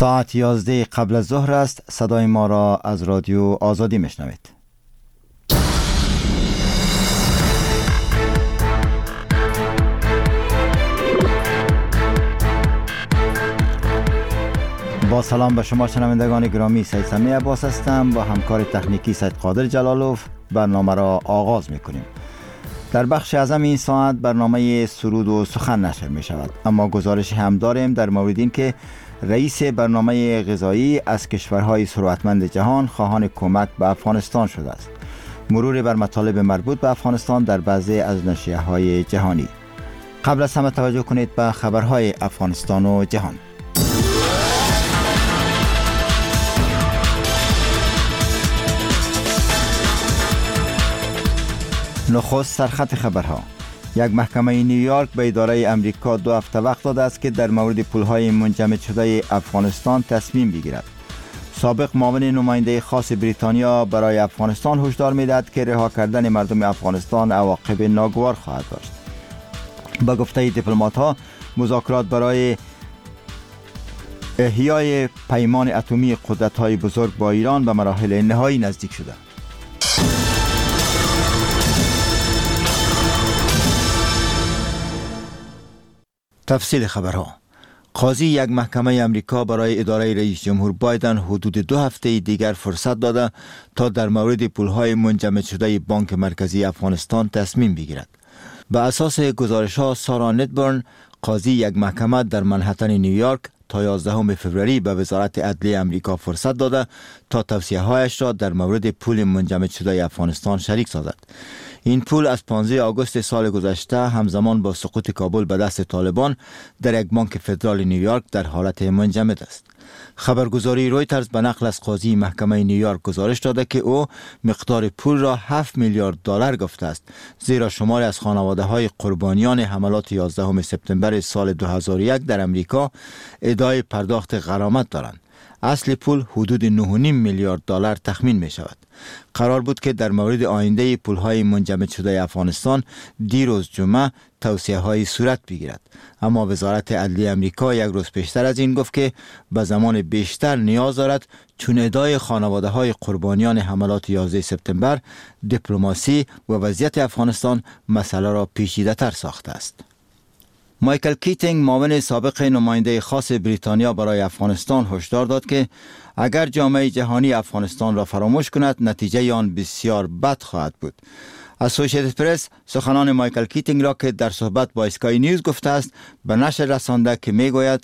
ساعت 11 قبل از ظهر است. صدای ما را از رادیو آزادی میشنوید. با سلام به شما شنوندگان گرامی، سید سمی عباس هستم. با همکار تکنیکی سید قادر جلالوف برنامه را آغاز میکنیم. در بخش اعظم این ساعت برنامه سرود و سخن نشر می شود، اما گزارش هم داریم در مورد این که رئیس برنامه غذایی از کشورهای ثروتمند جهان خواهان کمک به افغانستان شده است. مرور بر مطالب مربوط به افغانستان در بعضی از نشریه‌های جهانی. قبل از همه توجه کنید به خبرهای افغانستان و جهان. نخست سرخط خبرها. یک محکمه نیویورک به اداره امریکا 2 هفته وقت داده است که در مورد پولهای منجمد شده افغانستان تصمیم بگیرد. سابق معاون نماینده خاص بریتانیا برای افغانستان هشدار می‌دهد که رها کردن مردم افغانستان عواقب ناگوار خواهد داشت. با گفته دیپلمات‌ها، مذاکرات برای احیای پیمان اتمی قدرت‌های بزرگ با ایران به مراحل نهایی نزدیک شده. تفصیل خبرها. قاضی یک محکمه امریکا برای اداره رئیس جمهور بایدن حدود 2 هفته دیگر فرصت داده تا در مورد پولهای منجمد شده بانک مرکزی افغانستان تصمیم بگیرد. به اساس گزارش‌ها، سارا ندبرن، قاضی یک محکمه در منهتن نیویورک، تا 11 فوریه به وزارت عدلیه امریکا فرصت داده تا توصیه‌هایش را در مورد پول منجمد شده افغانستان شریک سازد. این پول از 15 آگوست سال گذشته همزمان با سقوط کابل به دست طالبان در یک بانک فدرال نیویورک در حالت منجمد است. خبرگزاری رویترز به نقل از قاضی محکمه نیویورک گزارش داده که او مقدار پول را 7 میلیارد دلار گفته است، زیرا شماری از خانواده‌های قربانیان حملات 11 سپتامبر سال 2001 در امریکا ادعای پرداخت غرامت دارند. اصل پول حدود 9.5 میلیارد دلار تخمین می شود. قرار بود که در مورد آینده پولهای منجمد شده افغانستان دیروز جمعه توصیه‌های صورت بگیرد، اما وزارت عدلیه امریکا یک روز پیشتر از این گفت که به زمان بیشتر نیاز دارد، چون ادعای خانواده‌های قربانیان حملات 11 سپتامبر، دیپلماسی و وضعیت افغانستان مسئله را پیچیده‌تر ساخته است. مایکل کیتینگ، معاون سابق نماینده خاص بریتانیا برای افغانستان، هشدار داد که اگر جامعه جهانی افغانستان را فراموش کند، نتیجه آن بسیار بد خواهد بود. اسوسییتد پرس سخنان مایکل کیتینگ را که در صحبت با اسکای نیوز گفته است به نشر رسانده که میگوید: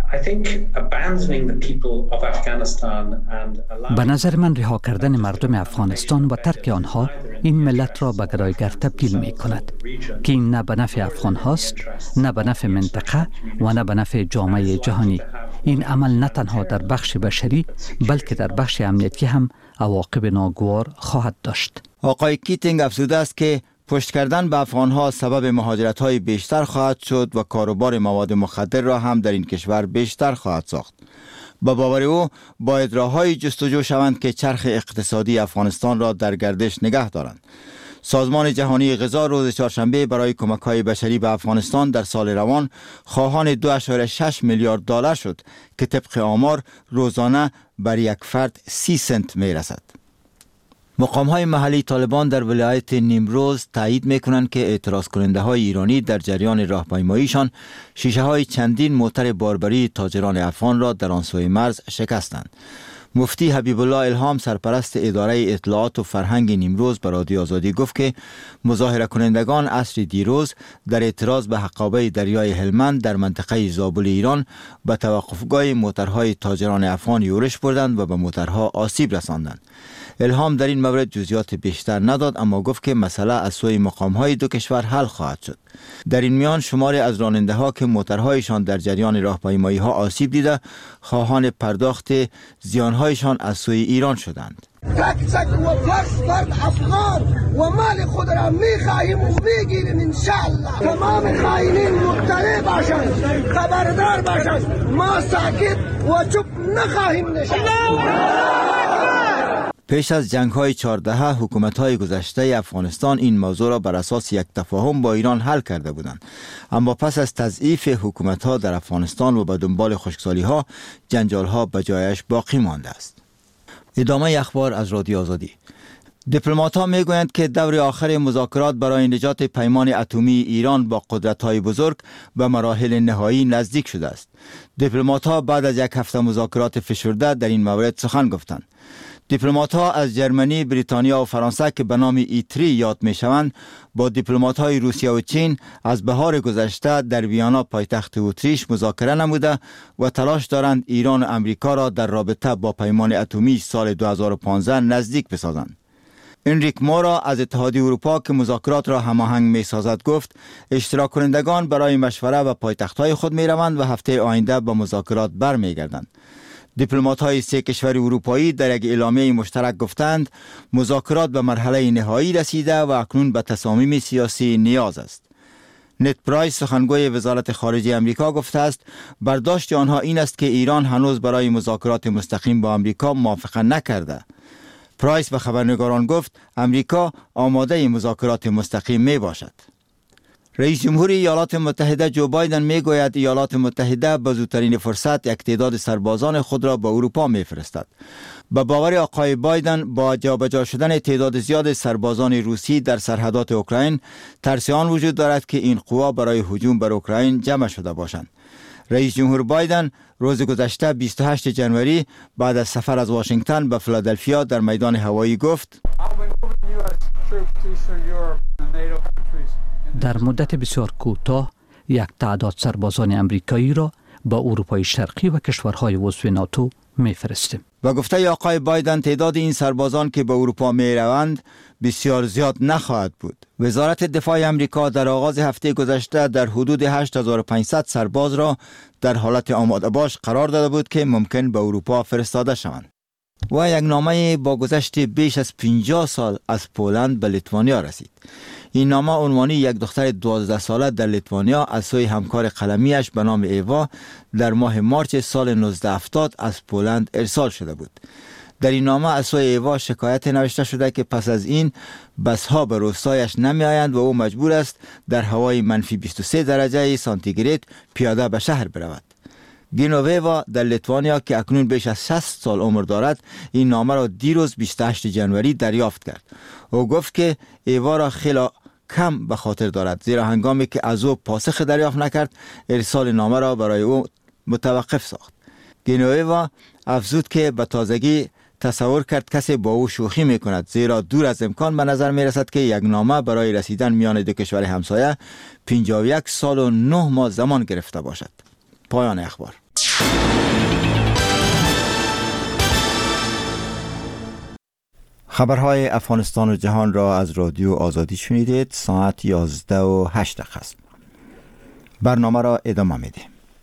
به نظر من رها کردن مردم افغانستان و ترک آنها این ملت را به گرایگر تبدیل می کند که این نه به نفع افغان هاست، نه به نفع منطقه و نه به نفع جامعه جهانی. این عمل نه تنها در بخش بشری بلکه در بخش امنیتی هم عواقب ناگوار خواهد داشت. آقای کیتینگ افزوده است که پشت کردن به افغانها سبب مهاجرت‌های بیشتر خواهد شد و کاروبار مواد مخدر را هم در این کشور بیشتر خواهد ساخت. با باور او باید راه‌های جستجو شوند که چرخ اقتصادی افغانستان را در گردش نگه دارند. سازمان جهانی غذا روز چهارشنبه برای کمک‌های بشری به افغانستان در سال روان خواهان 2.6 میلیارد دلار شد که طبق آمار روزانه بر یک فرد 30 سنت می‌رسد. مقام‌های محلی طالبان در ولایت نیمروز تایید می‌کنند که اعتراض کننده‌های ایرانی در جریان راهپیماییشان شیشه‌های چندین موتر باربری تاجران افغان را در آن سوی مرز شکستند. مفتی حبیب الله الهام، سرپرست اداره اطلاعات و فرهنگ نیمروز، به رادیو آزادی گفت که مظاهره کنندگان عصر دیروز در اعتراض به حقابه دریای هلمند در منطقه زابل ایران به توقفگاه موترهای تاجران افغان یورش بردند و به موترها آسیب رساندند. الهام در این مورد جزئیات بیشتر نداد، اما گفت که مسئله از سوی مقام‌های دو کشور حل خواهد شد. در این میان شماری از راننده‌ها که موترهایشان در جریان راهپیمایی‌ها آسیب دیده، خواهان پرداخت زیان‌هایشان از سوی ایران شدند. تک و فرد افغان و مال خود را می‌خواهیم و می‌گیریم انشاءالله. تمام خائنین مطلع باشند، خبردار باشند. ما ساکت و چوپ نخواهیم نشست. پیش از جنگ‌های 14 حکومت‌های گذشته افغانستان این موضوع را بر اساس یک تفاهم با ایران حل کرده بودند، اما پس از تضعیف حکومت‌ها در افغانستان و به دنبال خشکسالی‌ها جنجال‌ها به جایش باقی مانده است. ادامه اخبار از رادیو آزادی. دیپلمات‌ها می‌گویند که دور آخر مذاکرات برای نجات پیمان اتمی ایران با قدرت‌های بزرگ به مراحل نهایی نزدیک شده است. دیپلمات‌ها بعد از یک هفته مذاکرات فشرده در این مورد سخن گفتند. دیپلمات‌ها از جرمنی، بریتانیا و فرانسه که به نام E3 یاد می‌شوند، با دیپلمات‌های روسیه و چین از بهار گذشته در ویانا پایتخت اتریش مذاکره نموده و تلاش دارند ایران و امریکا را در رابطه با پیمان اتمی سال 2015 نزدیک بسازند. انریک مورا از اتحادیه اروپا که مذاکرات را هماهنگ می‌سازد گفت اشتراک کنندگان برای مشوره به پایتخت‌های خود می‌روند و هفته آینده به مذاکرات برمیگردند. دیپلمات‌های 3 کشور اروپایی در یک اعلامیه مشترک گفتند مذاکرات به مرحله نهایی رسیده و اکنون به تصامیم سیاسی نیاز است. نت پرایس سخنگوی وزارت خارجه امریکا گفته است برداشت آنها این است که ایران هنوز برای مذاکرات مستقیم با امریکا موافقت نکرده. پرایس به خبرنگاران گفت امریکا آماده مذاکرات مستقیم می باشد. رئیس جمهور ایالات متحده جو بایدن می گوید ایالات متحده به زودترین فرصت یک تعداد سربازان خود را به اروپا می فرستد. به باور آقای بایدن با جابجا شدن تعداد زیاد سربازان روسی در سرحدات اوکراین ترس آن وجود دارد که این قوا برای هجوم بر اوکراین جمع شده باشند. رئیس جمهور بایدن روز گذشته 28 جنوری بعد از سفر از واشنگتن به فیلادلفیا در میدان هوایی گفت در مدت بسیار کوتاه یک تعداد سربازان امریکایی را به اروپای شرقی و کشورهای عضو ناتو می‌فرستیم. و گفته آقای بایدن تعداد این سربازان که به اروپا می‌روند بسیار زیاد نخواهد بود. وزارت دفاع امریکا در آغاز هفته گذشته در حدود 8500 سرباز را در حالت آماده باش قرار داده بود که ممکن به اروپا فرستاده شوند. و یک نامه با گذشت بیش از 50 سال از پولند به لیتوانیا رسید. این نامه عنوانی یک دختر 12 ساله در لیتوانیا از سوی همکار قلمیش به نام ایوا در ماه مارچ سال 1970 از پولند ارسال شده بود. در این نامه از سوی ایوا شکایت نوشته شده که پس از این بسها به روستایش نمی آیند و او مجبور است در هوای منفی 23 درجه سانتیگراد پیاده به شهر برود. گینوویوا در لیتوانیا که اکنون بیش از 60 سال عمر دارد این نامه را دیروز 28 جنوری دریافت کرد. او گفت که ایوا را خیلی کم به خاطر دارد زیرا هنگامی که از او پاسخ دریافت نکرد ارسال نامه را برای او متوقف ساخت. گینوویوا افزود که به تازگی تصور کرد کسی با او شوخی می کند زیرا دور از امکان به نظر می رسد که یک نامه برای رسیدن میان دو کشور همسایه 51 سال و 9 ماه زمان گرفته باشد. پایان اخبار. خبرهای افغانستان و جهان را از رادیو آزادی شنیدید. ساعت 11:08 است. برنامه را ادامه میدیم.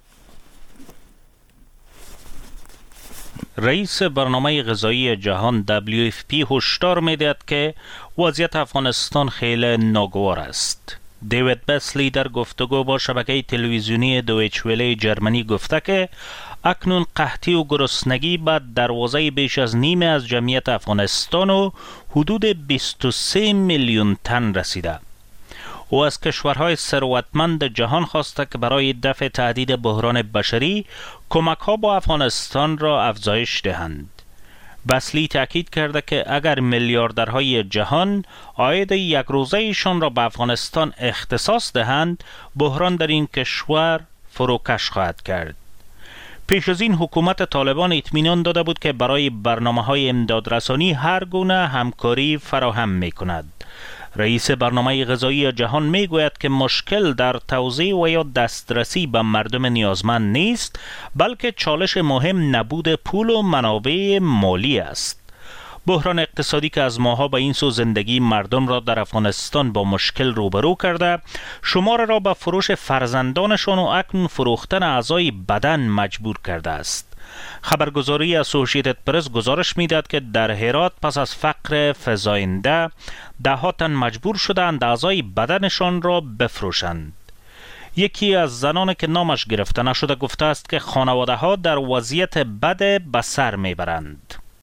رئیس برنامه غذایی جهان WFP هشدار می‌دهد که وضعیت افغانستان خیلی ناگوار است. دیوید بسلی در گفتگو با شبکه تلویزیونی دویچ وله جرمنی گفته که اکنون قحطی و گرسنگی به دروازه بیش از نیمه از جمعیت افغانستان و حدود 23 میلیون تن رسیده. او از کشورهای ثروتمند جهان خواسته که برای دفع تهدید بحران بشری کمک‌ها با افغانستان را افزایش دهند. بسلی تأکید کرده که اگر میلیاردرهای جهان عاید یک روزه ایشان را به افغانستان اختصاص دهند، بحران در این کشور فروکش خواهد کرد. پیش از این حکومت طالبان اطمینان داده بود که برای برنامه‌های امدادرسانی هر گونه همکاری فراهم می‌کند. رئیس برنامه غذایی جهان میگوید که مشکل در توزیع و یا دسترسی به مردم نیازمند نیست، بلکه چالش مهم نبود پول و منابع مالی است. بحران اقتصادی که از ماها به این سو زندگی مردم را در افغانستان با مشکل روبرو کرده، شمار را به فروش فرزندانشان و اکنون فروختن اعضای بدن مجبور کرده است. خبرگزاری اسوسییتد پرس گزارش میداد که در هرات پس از فقر فزاینده ده‌ها تن مجبور شدند اعضای بدنشان را بفروشند. یکی از زنان که نامش گرفته نشده گفته است که خانواده ها در وضعیت بد به سر میبرند.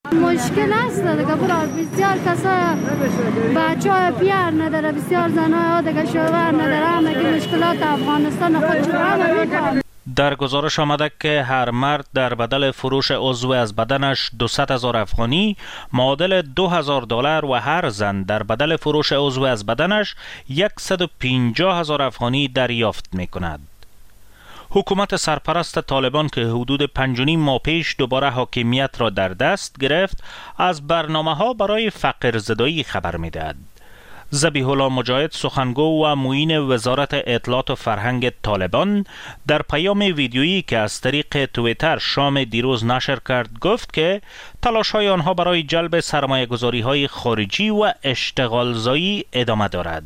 مشکل است دیگه برای بسیار کسا بچه‌ها پیر نداره، بسیار زنها دیگه شوهر نداره، همه مشکلات افغانستان خود چرا می‌کنه. در گزارش آمده که هر مرد در بدل فروش عضو از بدنش 200,000 افغانی معادل $2,000 و هر زن در بدل فروش عضو از بدنش 150,000 افغانی دریافت می کند. حکومت سرپرست طالبان که حدود 5.5 ماه پیش دوباره حاکمیت را در دست گرفت از برنامه‌ها برای فقرزدایی خبر می‌دهد. ذبیح الله مجاهد سخنگو و معین وزارت اطلاعات و فرهنگ طالبان در پیام ویدیویی که از طریق توییتر شام دیروز نشر کرد گفت که تلاش‌های آنها برای جلب سرمایه‌گذاری‌های خارجی و اشتغالزایی ادامه دارد.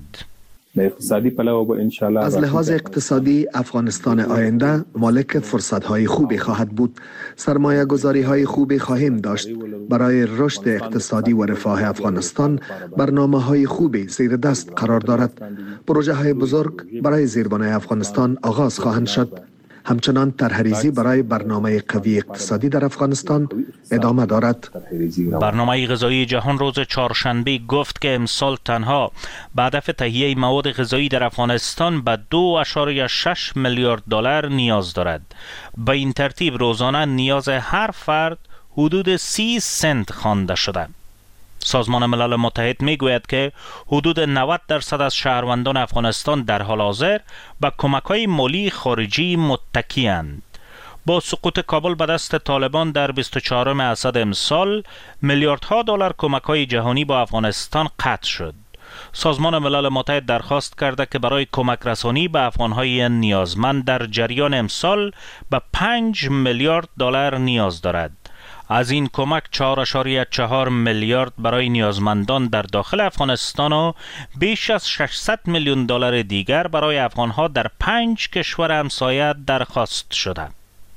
از لحاظ اقتصادی افغانستان آینده مالک فرصت‌های خوبی خواهد بود. سرمایه‌گذاری‌های خوبی خواهیم داشت. برای رشد اقتصادی و رفاه افغانستان برنامه‌های خوبی زیر دست قرار دارد. پروژه‌های بزرگ برای زیربنای افغانستان آغاز خواهند شد. همچنان طرح‌ریزی برای برنامه قوی اقتصادی در افغانستان ادامه دارد. برنامه غذایی جهان روز چهارشنبه گفت که امسال تنها به هدف تهیه مواد غذایی در افغانستان به $2.6 میلیارد نیاز دارد. به این ترتیب روزانه نیاز هر فرد حدود 30 سنت خوانده شده. سازمان ملل متحد میگوید که حدود 90% از شهروندان افغانستان در حال حاضر به کمک‌های مالی خارجی متکی‌اند. با سقوط کابل به دست طالبان در 24 اسد امسال میلیاردها دلار کمک‌های جهانی با افغانستان قطع شد. سازمان ملل متحد درخواست کرده که برای کمک رسانی به افغان‌های نیازمند در جریان امسال به 5 میلیارد دلار نیاز دارد. از این کمک 4.4 میلیارد برای نیازمندان در داخل افغانستان و بیش از 600 میلیون دلار دیگر برای افغانها در 5 کشور همسایه درخواست شده.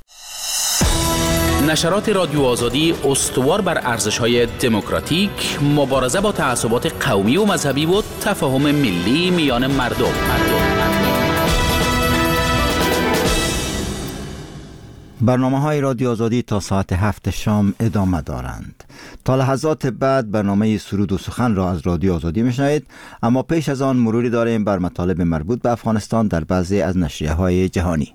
نشرات رادیو آزادی استوار بر ارزش‌های دموکراتیک، مبارزه با تعصبات قومی و مذهبی و تفاهم ملی میان مردم. برنامه‌های رادیو آزادی تا ساعت 7 شام ادامه دارند. تا لحظات بعد برنامه سرود و سخن را از رادیو آزادی میشنوید، اما پیش از آن مروری داریم بر مطالب مربوط به افغانستان در بعضی از نشریه‌های جهانی.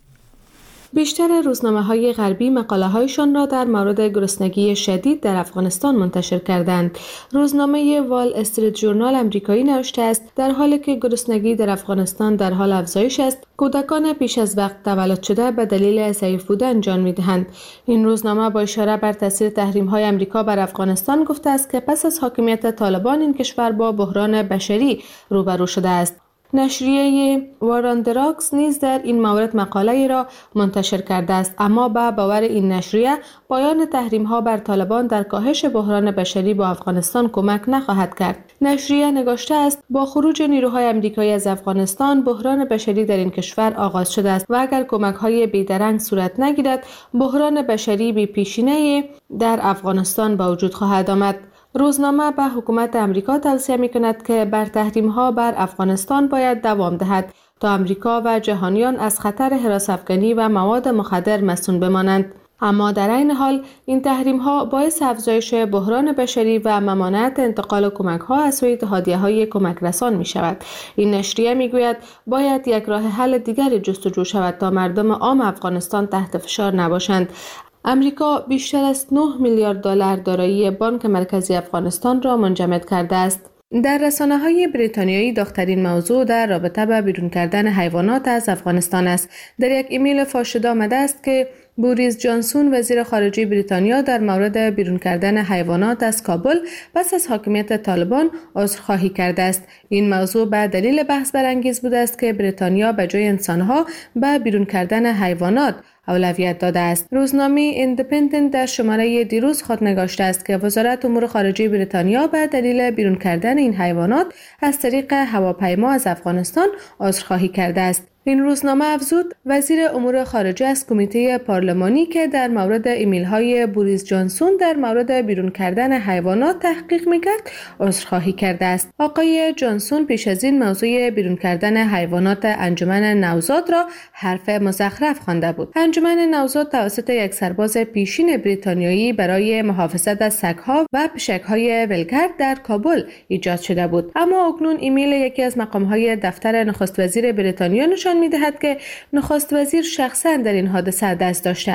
بیشتر روزنامه‌های غربی مقاله‌هایشان را در مورد گرسنگی شدید در افغانستان منتشر کردند. روزنامه وال استریت ژورنال آمریکایی نوشته است در حالی که گرسنگی در افغانستان در حال افزایش است، کودکان پیش از وقت تولد شده به دلیل ضعیف بودن جان می‌دهند. این روزنامه با اشاره بر تاثیر تحریم‌های آمریکا بر افغانستان گفته است که پس از حاکمیت طالبان این کشور با بحران بشری روبرو شده است. نشریه واراندراکس نیز در این مورد مقاله را منتشر کرده است، اما به باور این نشریه پایان تحریم‌ها بر طالبان در کاهش بحران بشری با افغانستان کمک نخواهد کرد. نشریه نگاشته است با خروج نیروهای آمریکایی از افغانستان بحران بشری در این کشور آغاز شده است و اگر کمک‌های بیدرنگ صورت نگیرد بحران بشری بی پیشینه در افغانستان به وجود خواهد آمد. روزنامه به حکومت امریکا توصیه می‌کند که بر تحریم‌ها بر افغانستان باید دوام دهد تا امریکا و جهانیان از خطر هراس‌افکنی و مواد مخدر مصون بمانند. اما در این حال این تحریم‌ها باعث افزایش بحران بشری و ممانعت انتقال کمک‌ها از سوی اتحادیه‌های کمک رسان می‌شود. این نشریه می‌گوید باید یک راه حل دیگری جستجو شود تا مردم عام افغانستان تحت فشار نباشند. امریکا بیشتر از 9 میلیارد دلار دارایی بانک مرکزی افغانستان را منجمد کرده است. در رسانه‌های بریتانیایی داغ‌ترین موضوع در رابطه با بیرون کردن حیوانات از افغانستان است. در یک ایمیل فاش شده آمده است که بوریس جانسون وزیر خارجه بریتانیا در مورد بیرون کردن حیوانات از کابل پس از حاکمیت طالبان عذرخواهی کرده است. این موضوع به دلیل بحث برانگیز بوده است که بریتانیا به جای انسانها به بیرون کردن حیوانات اولویت داده است. روزنامه ایندیپندنت در شماره دیروز خود نگاشته است که وزارت امور خارجه بریتانیا به دلیل بیرون کردن این حیوانات از طریق هواپیما از افغانستان عذرخواهی کرده است. این روزنامه افزود وزیر امور خارجه از کمیته پارلمانی که در مورد ایمیل‌های بوریس جانسون در مورد بیرون کردن حیوانات تحقیق می‌کرد عذرخواهی کرده است. آقای جانسون پیش از این موضوع بیرون کردن حیوانات انجمن نوزاد را حرف مزخرف خوانده بود. انجمن نوزاد توسط یک سرباز پیشین بریتانیایی برای محافظت از سگ‌ها و پشک‌های ولگرد در کابل ایجاد شده بود. اما اکنون ایمیل یکی از مقام‌های دفتر نخست وزیر بریتانیا نشان می‌دهد که نخست وزیر شخصاً در این حادثه دست داشته